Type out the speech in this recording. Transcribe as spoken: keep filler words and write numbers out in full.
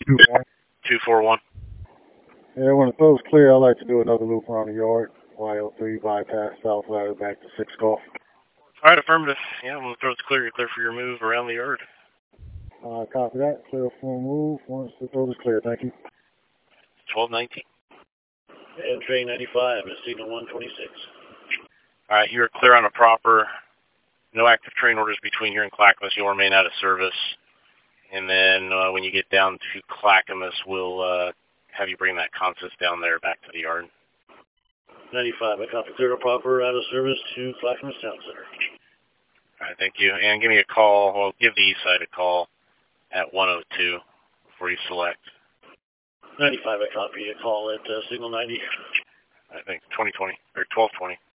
two one. two four one. Yeah, when the throw's clear, I like to do another loop around the yard. Y O three bypass South Ladder back to six golf. All right, affirmative. Yeah, when the throat's clear, you're clear for your move around the yard. Uh, copy that. Clear for move once the throat is clear. Thank you. twelve nineteen. And train ninety-five is signal one twenty-six. All right, you're clear on a proper. No active train orders between here and Clackamas. You'll remain out of service. And then uh, when you get down to Clackamas, we'll uh, have you bring that consist down there back to the yard. ninety-five, I copy. Clear to proper, out of service to Clackamas Town Center. All right, thank you. And give me a call. Well, give the east side a call at one oh two before you select. ninety-five, I copy. A call at uh, signal ninety. I think twenty twenty or twelve twenty.